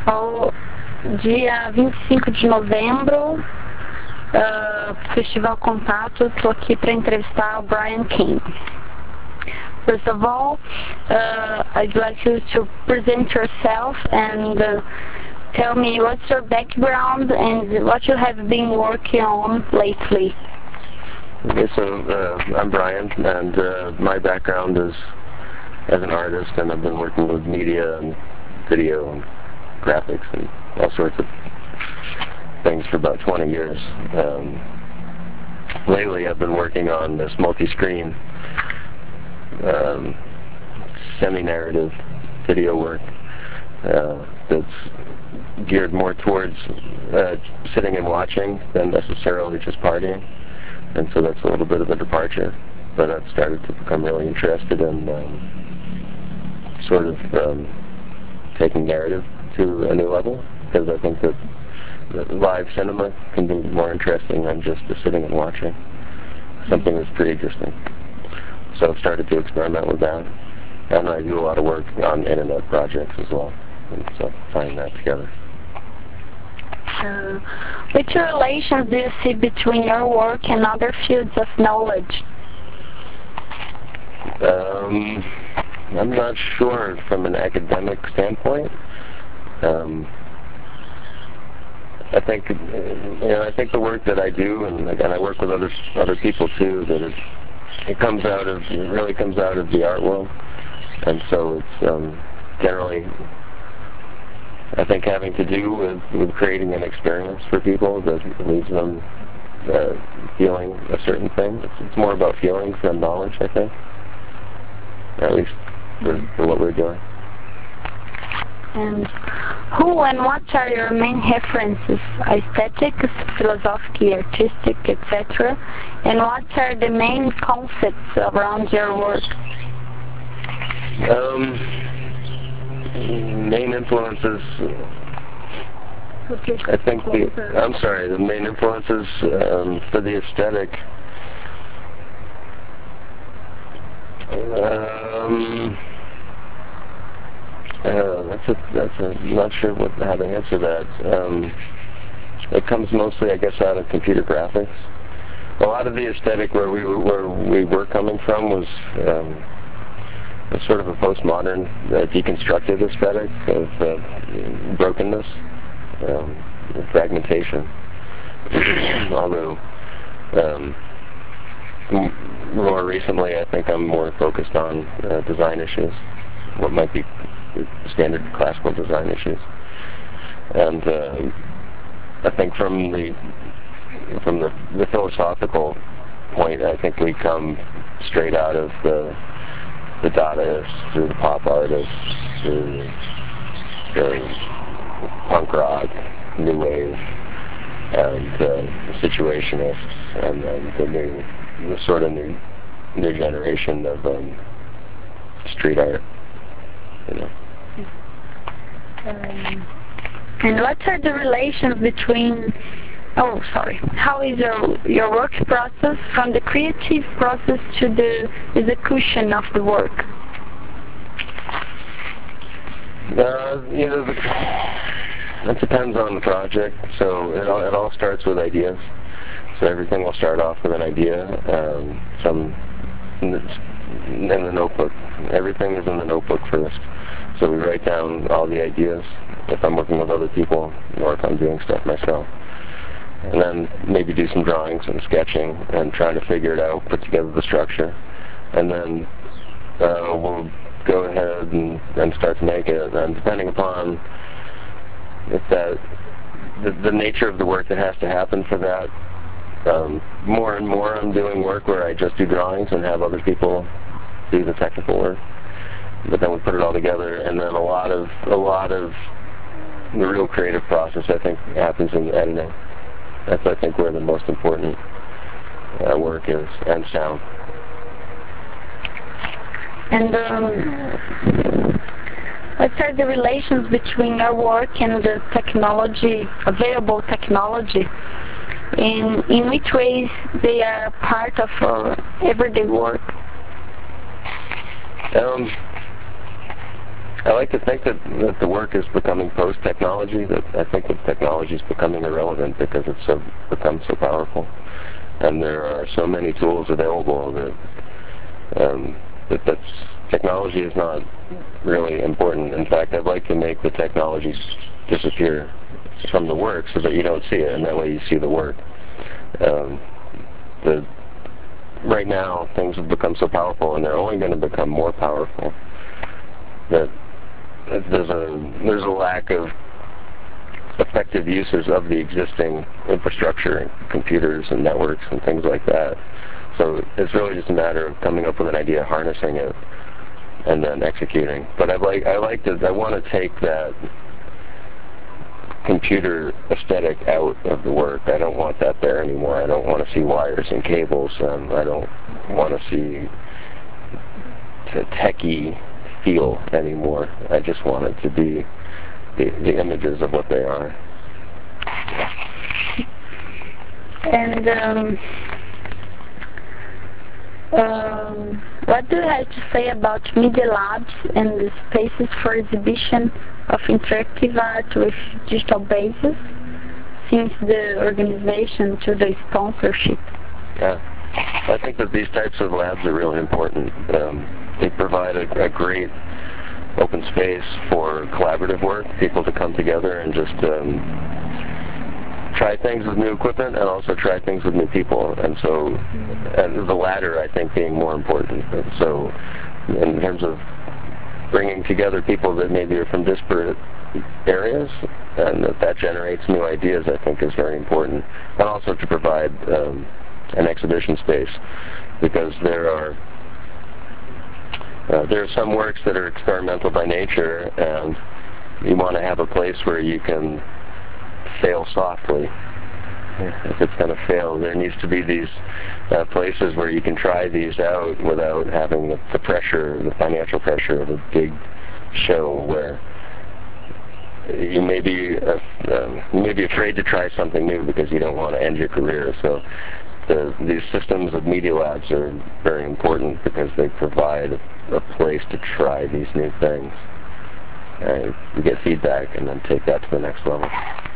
Ó, dia 25 de novembro, Festival Contato, estou aqui para entrevistar o Brian King. First of all, I'd like you to present yourself and tell me what's your background and what you have been working on lately. Okay, so I'm Brian, and my background is as an artist, and I've been working with media and video and graphics and all sorts of things for about 20 years. Lately I've been working on this multi-screen semi-narrative video work that's geared more towards sitting and watching than necessarily just partying, and so that's a little bit of a departure, but I've started to become really interested in sort of taking narrative to a new level, because I think that live cinema can be more interesting than just the sitting and watching something that's pre-existing. So I've started to experiment with that, and I do a lot of work on internet projects as well, and so tying that together. Which relations do you see between your work and other fields of knowledge? I'm not sure from an academic standpoint. I think the work that I do, and again I work with other people too, that it really comes out of the art world, and so it's generally, I think, having to do with creating an experience for people that leaves them feeling a certain thing. It's more about feelings than knowledge, I think, at least for what we're doing. And who and what are your main references, aesthetics, philosophical, artistic, etc.? And what are the main concepts around your work? Main influences, I think the main influences for the aesthetic, I'm not sure how to answer that. It comes mostly, I guess, out of computer graphics. A lot of the aesthetic where we were coming from was sort of a postmodern, deconstructed aesthetic of brokenness, fragmentation. Although more recently, I think I'm more focused on design issues, what might be standard classical design issues, and I think from the philosophical point, I think we come straight out of the Dadaists, through the pop artists, through the punk rock, new wave, and the situationists, and then the sort of new generation of street art. And what are the relations between, how is your work process from the creative process to the execution of the work? It depends on the project, so it all starts with ideas. So everything will start off with an idea, in the notebook. Everything is in the notebook first. So we write down all the ideas if I'm working with other people or if I'm doing stuff myself. And then maybe do some drawings and sketching and trying to figure it out, put together the structure. And then we'll go ahead and start to make it. And depending upon the nature of the work that has to happen for that, more and more I'm doing work where I just do drawings and have other people do the technical work. But then we put it all together, and then a lot of the real creative process, I think, happens in editing. That's, I think, where the most important work is, and sound. And what are the relations between your work and the technology, available technology? In which ways they are part of our everyday work? I like to think that the work is becoming post-technology, that I think that technology is becoming irrelevant because it's become so powerful. And there are so many tools available that technology is not really important. In fact, I'd like to make the technologies disappear from the work so that you don't see it, and that way you see the work. Right now, things have become so powerful, and they're only going to become more powerful, that there's a lack of effective uses of the existing infrastructure, computers and networks and things like that. So it's really just a matter of coming up with an idea, harnessing it, and then executing. But I want to take that computer aesthetic out of the work. I don't want that there anymore. I don't want to see wires and cables. I don't want to see techie feel anymore. I just want it to be the images of what they are. And what do you have to say about Media Labs and the spaces for exhibition of interactive art with digital bases, since the organization to the sponsorship? Yeah, I think that these types of labs are really important. They provide a great open space for collaborative work, people to come together and just try things with new equipment and also try things with new people. And so the latter, I think, being more important. And so in terms of bringing together people that maybe are from disparate areas, and that generates new ideas, I think is very important. And also to provide an exhibition space, because there are some works that are experimental by nature, and you want to have a place where you can fail softly. If it's going to fail, there needs to be these places where you can try these out without having the pressure, the financial pressure of a big show, where you may be afraid to try something new because you don't want to end your career. So these systems of Media Labs are very important because they provide a place to try these new things. You get feedback and then take that to the next level.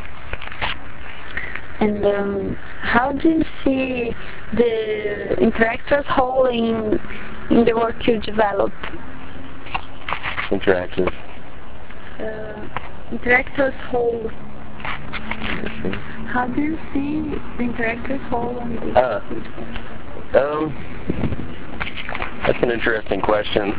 And how do you see the interactors' role in the work you develop? Interactive. Interactors' role. How do you see the interactors' role in this? That's an interesting question.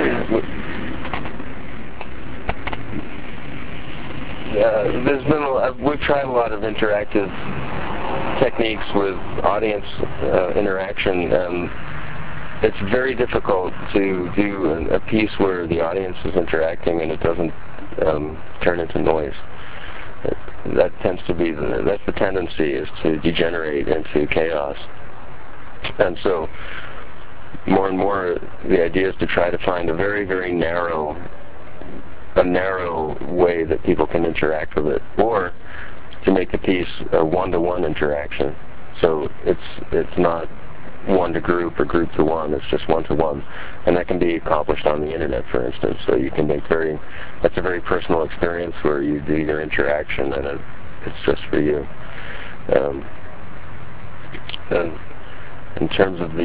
We've tried a lot of interactive techniques with audience interaction, and it's very difficult to do a piece where the audience is interacting and it doesn't turn into noise. That tends to be that's the tendency, is to degenerate into chaos. And so more and more the idea is to try to find a very, very narrow way that people can interact with it, or to make the piece a one-to-one interaction. So it's not one to group or group to one, it's just one-to-one. And that can be accomplished on the internet, for instance. So you can make that's a very personal experience where you do your interaction and it's just for you. In terms of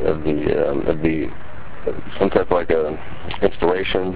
some type of like a installation,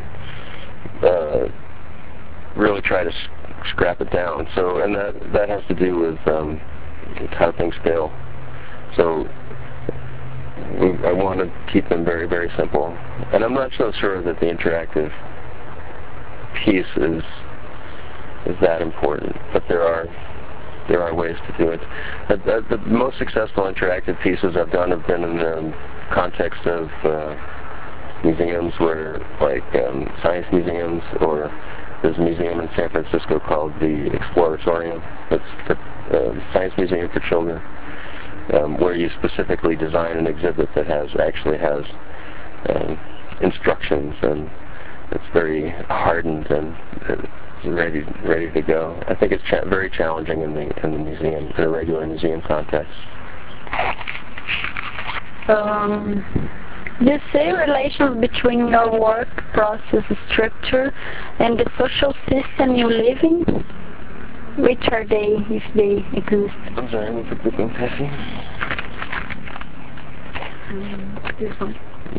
really try to scrap it down. So, and that has to do with how things scale. So I want to keep them very, very simple. And I'm not so sure that the interactive piece is that important, but there are ways to do it. The most successful interactive pieces I've done have been in the context of museums, where like science museums, or there's a museum in San Francisco called the Exploratorium. It's the science museum for children, where you specifically design an exhibit that actually has instructions, and it's very hardened and ready to go. I think it's very challenging in the museum, in a regular museum context. Do you see relations between your work process structure and the social system you live in? Which are they, if they exist? I'm sorry, what's the quick one, Cassie? This one.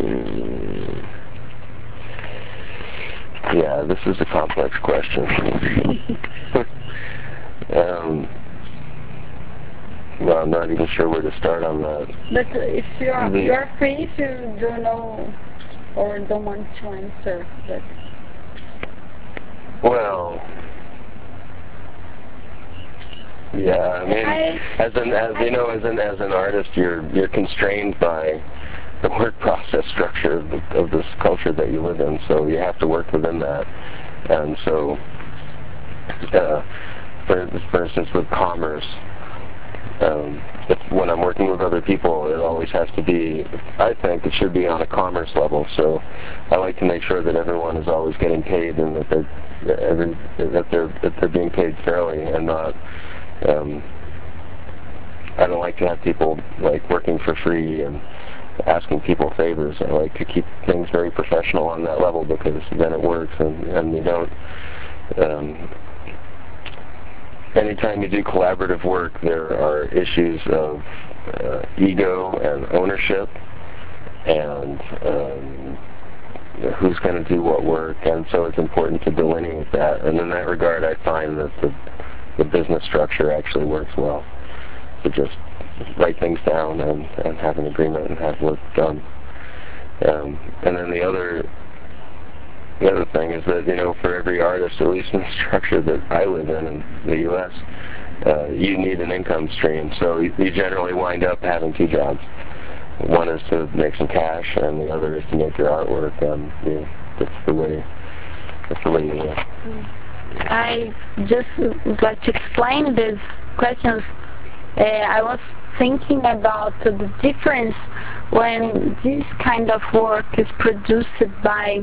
Yeah, this is a complex question. Well, I'm not even sure where to start on that. But if you're free, if you don't know or don't want to answer, but well, yeah, I mean, as an artist, you're constrained by the work process structure of this culture that you live in, so you have to work within that. And so, for instance, with commerce, when I'm working with other people, it always has to be, I think it should be on a commerce level. So I like to make sure that everyone is always getting paid and that they're being paid fairly and not. I don't like to have people like working for free and asking people favors. I like to keep things very professional on that level because then it works and you don't. Anytime you do collaborative work, there are issues of ego and ownership and who's going to do what work, and so it's important to delineate that. And in that regard, I find that the business structure actually works well. To just write things down and have an agreement and have work done. And then the other thing is that, for every artist, at least in the structure that I live in the U.S., you need an income stream. So you generally wind up having two jobs. One is to make some cash, and the other is to make your artwork. And that's the way you live. I just would like to explain these questions. I was thinking about the difference when this kind of work is produced by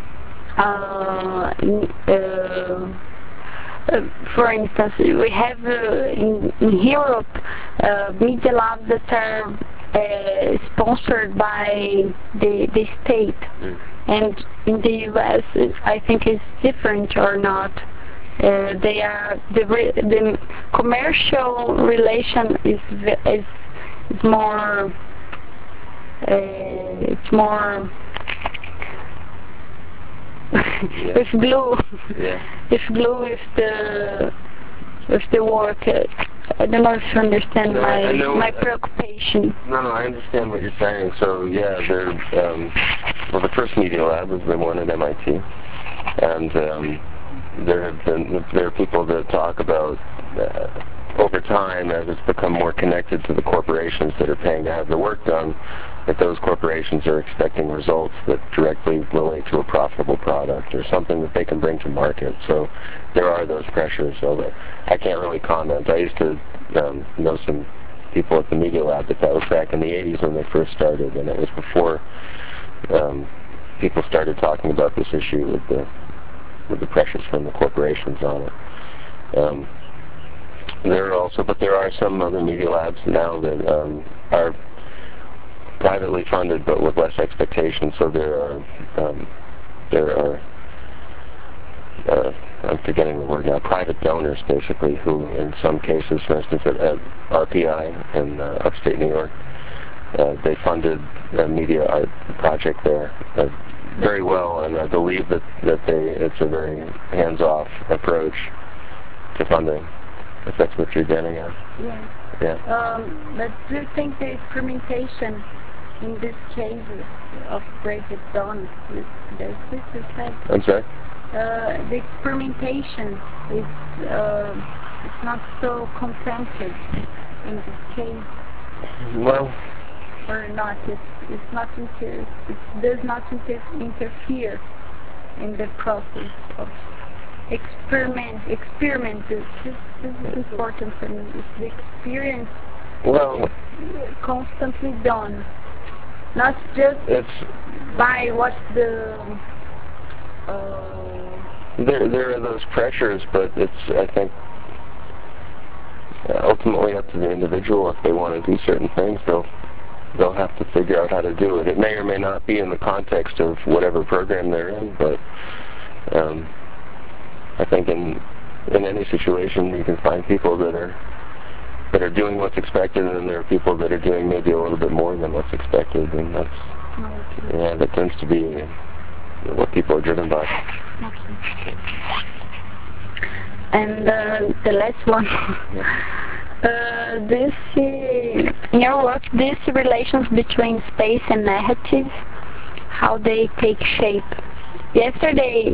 for instance, we have in Europe media labs that are sponsored by the state, and in the US I think it's different or not. They are the commercial relation is more it's more it's glue. Yeah. It's glue with the work. I don't know if you understand my preoccupation. No, I understand what you're saying. So yeah, well, the first media lab was the one at MIT, and there are people that talk about over time, as it's become more connected to the corporations that are paying to have the work done, that those corporations are expecting results that directly relate to a profitable product or something that they can bring to market. So there are those pressures. So I can't really comment. I used to know some people at the Media Lab, but that was back in the 80s when they first started, and it was before people started talking about this issue with the pressures from the corporations on it. There are some other media labs now that are privately funded, but with less expectation. So there are I'm forgetting the word now. Private donors, basically, who, in some cases, for instance, at RPI in upstate New York, they funded a media art project there very well, and I believe that it's a very hands-off approach to funding. If that's what you're getting at. Yeah. Yeah. But do you think the experimentation in this case of private donors, does this affect? I'm sorry? The experimentation is it's not so contented in this case. Well. Or not? It does not interfere in the process of experiment. This is important for me. It's the experience. Well, constantly done, not just by what the. There are those pressures, but it's, I think, ultimately up to the individual. If they want to do certain things, they'll they'll have to figure out how to do it. It may or may not be in the context of whatever program they're in, but I think in any situation you can find people that are doing what's expected, and there are people that are doing maybe a little bit more than what's expected, and that tends to be what people are driven by. Okay. And the last one. In your work, these relations between space and narrative, how they take shape. Yesterday,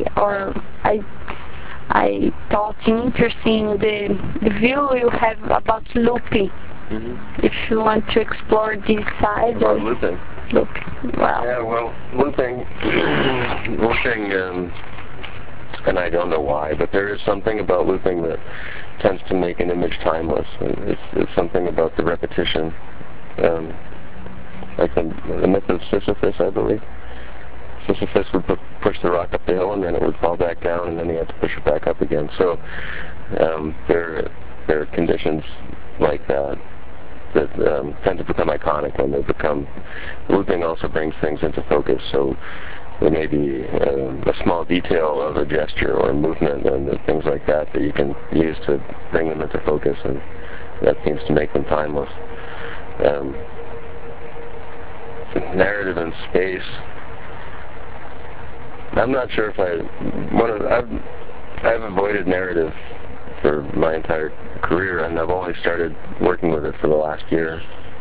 I thought interesting the view you have about looping. If you want to explore this side. About looping. Wow. Yeah, well, looping, and I don't know why, but there is something about looping that tends to make an image timeless. It's something about the repetition. Like the myth of Sisyphus, I believe. Sisyphus would push the rock up the hill, and then it would fall back down, and then he had to push it back up again. So there are conditions like that tend to become iconic when they become. Looping also brings things into focus. So there may be a small detail of a gesture or a movement and things like that you can use to bring them into focus, and that seems to make them timeless. Narrative in space. I'm not sure if I've avoided narrative for my entire career, and I've only started working with it for the last year,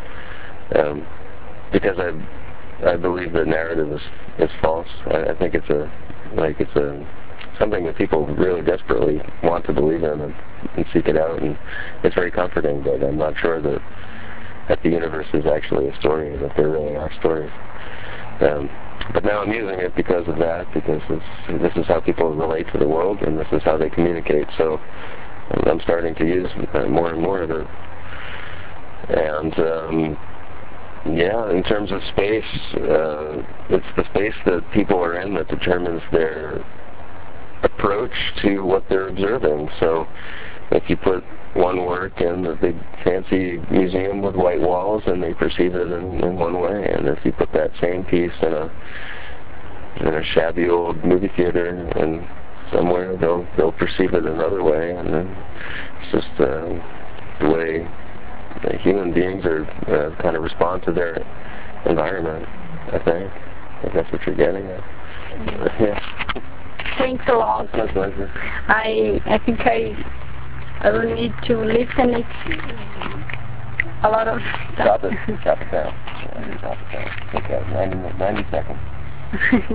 because I believe that narrative is false. I think it's something that people really desperately want to believe in and seek it out, and it's very comforting. But I'm not sure that the universe is actually a story, that there really are stories. But now I'm using it because of that, because this is how people relate to the world, and this is how they communicate. So I'm starting to use more and more of it. And yeah, in terms of space, it's the space that people are in that determines their approach to what they're observing. So if you put one work in a big fancy museum with white walls, and they perceive it in one way, and if you put that same piece in a shabby old movie theater and somewhere, they'll perceive it another way. And then it's just the way human beings are kind of respond to their environment. I think that's what you're getting at. Yeah. Thanks a lot. My pleasure. I think I will need to listen it a lot of stuff. Drop it down. Yeah, drop it down. Take that 90 seconds.